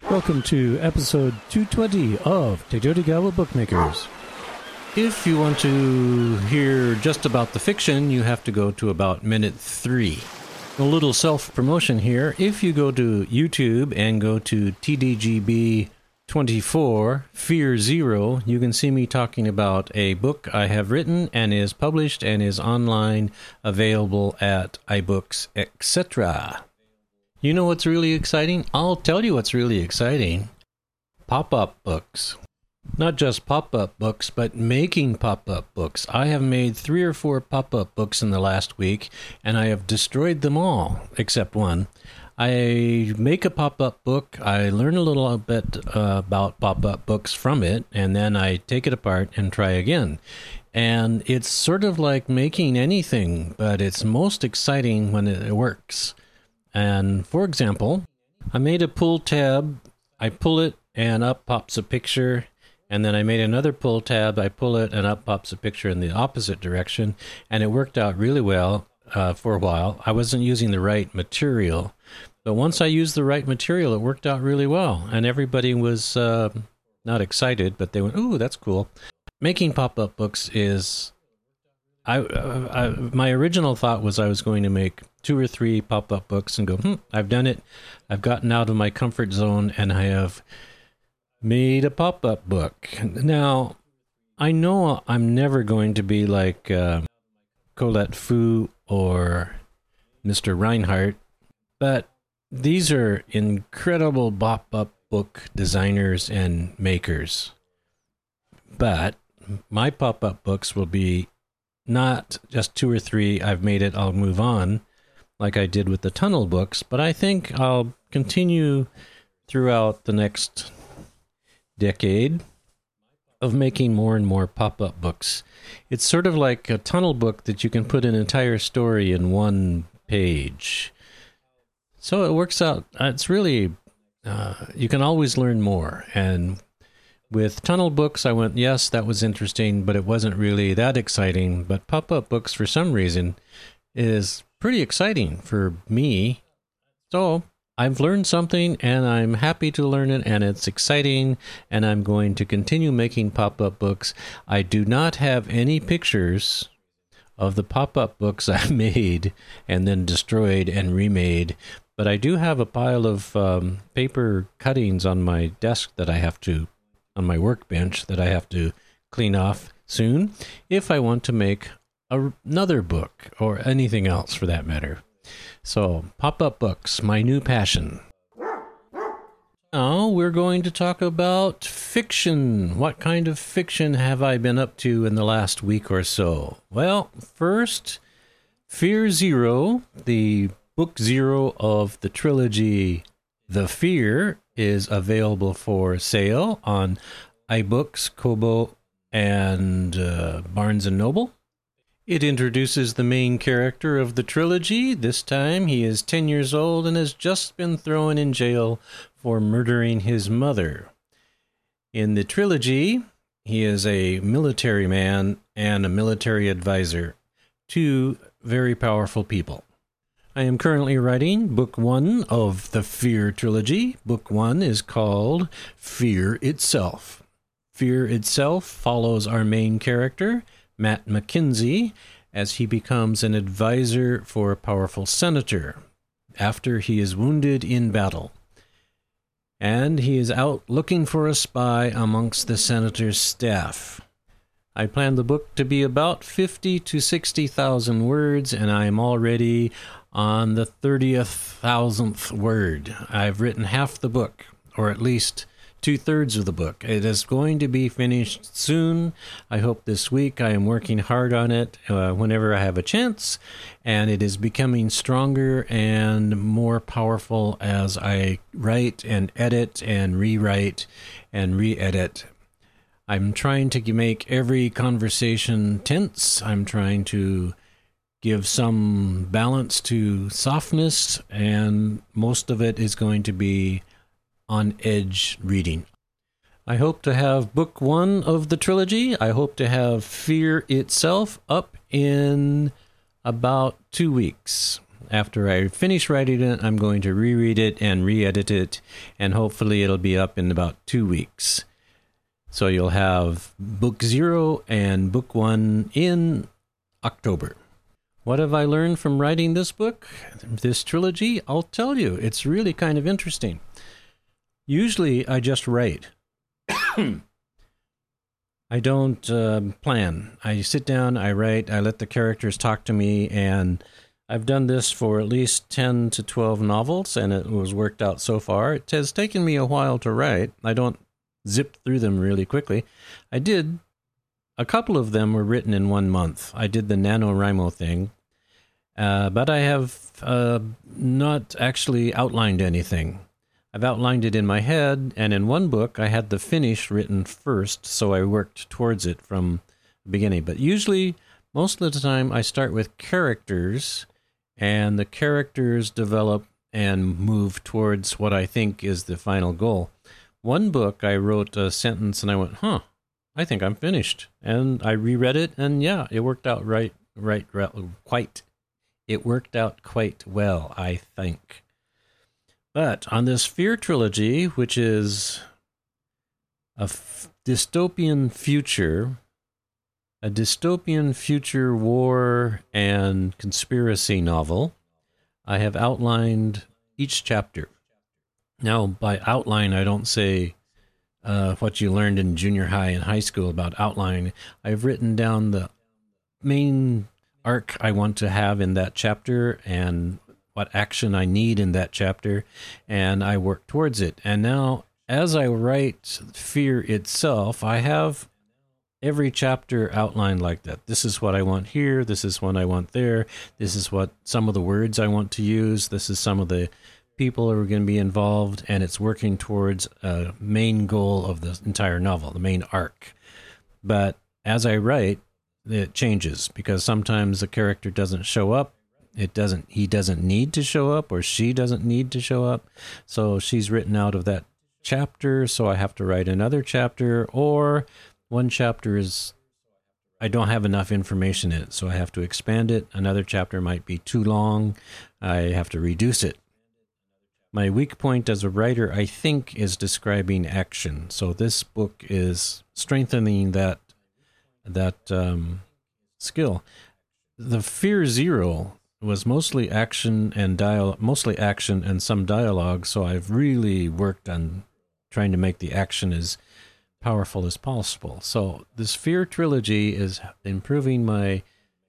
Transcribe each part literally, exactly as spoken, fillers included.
Welcome to episode two twenty of Tejotigawa Bookmakers. If you want to hear just about the fiction, you have to go to about minute three. A little self-promotion here. If you go to YouTube and go to T D G B twenty-four, Fear Zero, you can see me talking about a book I have written and is published and is online, available at iBooks, et cetera. You know what's really exciting? I'll tell you what's really exciting. Pop-up books. Not just pop-up books, but making pop-up books. I have made three or four pop-up books in the last week, and I have destroyed them all, except one. I make a pop-up book, I learn a little bit uh, about pop-up books from it, and then I take it apart and try again. And it's sort of like making anything, but it's most exciting when it works. And for example, I made a pull tab, I pull it and up pops a picture, and then I made another pull tab, I pull it and up pops a picture in the opposite direction, and it worked out really well uh, for a while. I wasn't using the right material, but once I used the right material, it worked out really well, and everybody was uh, not excited, but they went, ooh, that's cool. Making pop-up books is... I, uh, I my original thought was I was going to make two or three pop-up books and go, hmm, I've done it. I've gotten out of my comfort zone and I have made a pop-up book. Now, I know I'm never going to be like uh, Colette Fu or Mister Reinhardt, but these are incredible pop-up book designers and makers. But my pop-up books will be not just two or three, I've made it, I'll move on, like I did with the Tunnel books, but I think I'll continue throughout the next decade of making more and more pop-up books. It's sort of like a Tunnel book that you can put an entire story in one page. So it works out, it's really, uh, you can always learn more, and with Tunnel books, I went, yes, that was interesting, but it wasn't really that exciting. But pop-up books, for some reason, is pretty exciting for me. So I've learned something, and I'm happy to learn it, and it's exciting, and I'm going to continue making pop-up books. I do not have any pictures of the pop-up books I made and then destroyed and remade, but I do have a pile of um, paper cuttings on my desk that I have to on my workbench that I have to clean off soon if I want to make a, another book or anything else for that matter. So, pop-up books, my new passion. Now we're going to talk about fiction. What kind of fiction have I been up to in the last week or so? Well, first, Fear Zero, the book zero of the trilogy The Fear, is available for sale on iBooks, Kobo, and uh, Barnes and Noble. It introduces the main character of the trilogy. This time he is ten years old and has just been thrown in jail for murdering his mother. In the trilogy, he is a military man and a military advisor, two very powerful people. I am currently writing book one of the Fear trilogy. Book one is called Fear Itself. Fear Itself follows our main character, Matt McKenzie, as he becomes an advisor for a powerful senator after he is wounded in battle. And he is out looking for a spy amongst the senator's staff. I plan the book to be about fifty to sixty thousand words, and I am already on the thirtieth thousandth word. I've written half the book, or at least two-thirds of the book. It is going to be finished soon. I hope this week. I am working hard on it uh, whenever I have a chance, and it is becoming stronger and more powerful as I write and edit and rewrite and re-edit. I'm trying to make every conversation tense. I'm trying to give some balance to softness, and most of it is going to be on-edge reading. I hope to have book one of the trilogy. I hope to have Fear Itself up in about two weeks. After I finish writing it, I'm going to reread it and re-edit it, and hopefully it'll be up in about two weeks. So you'll have book zero and book one in October. What have I learned from writing this book, this trilogy? I'll tell you, it's really kind of interesting. Usually I just write. I don't uh, plan. I sit down, I write, I let the characters talk to me, and I've done this for at least ten to twelve novels, and it was worked out so far. It has taken me a while to write. I don't zip through them really quickly. I did. A couple of them were written in one month. I did the NaNoWriMo thing, uh, but I have uh, not actually outlined anything. I've outlined it in my head, and in one book I had the finish written first, so I worked towards it from the beginning. But usually, most of the time, I start with characters, and the characters develop and move towards what I think is the final goal. One book, I wrote a sentence, and I went, huh, I think I'm finished. And I reread it, and yeah, it worked out right, right, right quite. It worked out quite well, I think. But on this Fear trilogy, which is a f- dystopian future, a dystopian future war and conspiracy novel, I have outlined each chapter. Now, by outline, I don't say uh, what you learned in junior high and high school about outline. I've written down the main arc I want to have in that chapter and what action I need in that chapter, and I work towards it. And now, as I write Fear itself, I have every chapter outlined like that. This is what I want here, this is what I want there, this is what some of the words I want to use, this is some of the people who are going to be involved, and it's working towards a main goal of the entire novel, the main arc. But as I write, it changes, because sometimes the character doesn't show up. It doesn't, he doesn't need to show up, or she doesn't need to show up. So she's written out of that chapter, so I have to write another chapter, or one chapter is, I don't have enough information in it, so I have to expand it. Another chapter might be too long. I have to reduce it. My weak point as a writer, I think, is describing action. So this book is strengthening that, that um, skill. The Fear Zero was mostly action and dialogue, mostly action and some dialogue. So I've really worked on trying to make the action as powerful as possible. So this Fear trilogy is improving my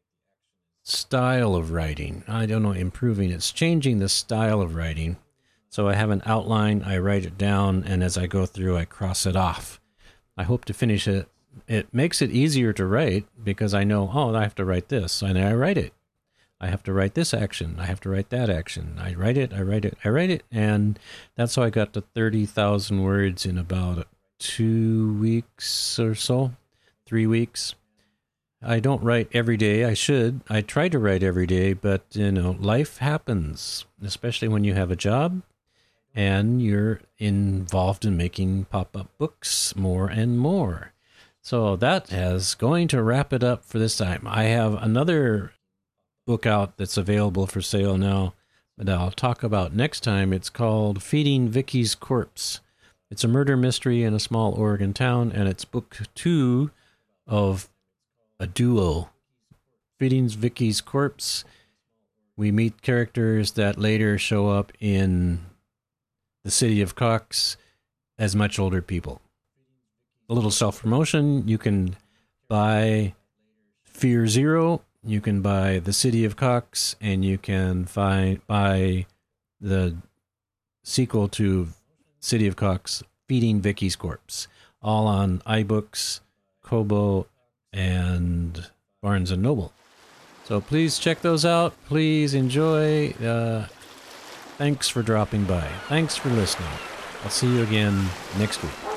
style of writing. I don't know, improving. It's changing the style of writing. So I have an outline, I write it down, and as I go through, I cross it off. I hope to finish it. It makes it easier to write because I know, oh, I have to write this, and I write it. I have to write this action. I have to write that action. I write it, I write it, I write it, and that's how I got to thirty thousand words in about two weeks or so, three weeks. I don't write every day. I should. I try to write every day, but, you know, life happens, especially when you have a job and you're involved in making pop-up books more and more. So that is going to wrap it up for this time. I have another book out that's available for sale now that I'll talk about next time. It's called Feeding Vicky's Corpse. It's a murder mystery in a small Oregon town, and it's book two of a duo. Feeding Vicky's Corpse. We meet characters that later show up in the city of Cox as much older people. A little self-promotion. You can buy Fear Zero, you can buy The City of Cox, and you can find, buy the sequel to City of Cox, Feeding Vicky's Corpse, all on iBooks, Kobo, and Barnes and Noble. So please check those out. Please enjoy. Uh, thanks for dropping by. Thanks for listening. I'll see you again next week.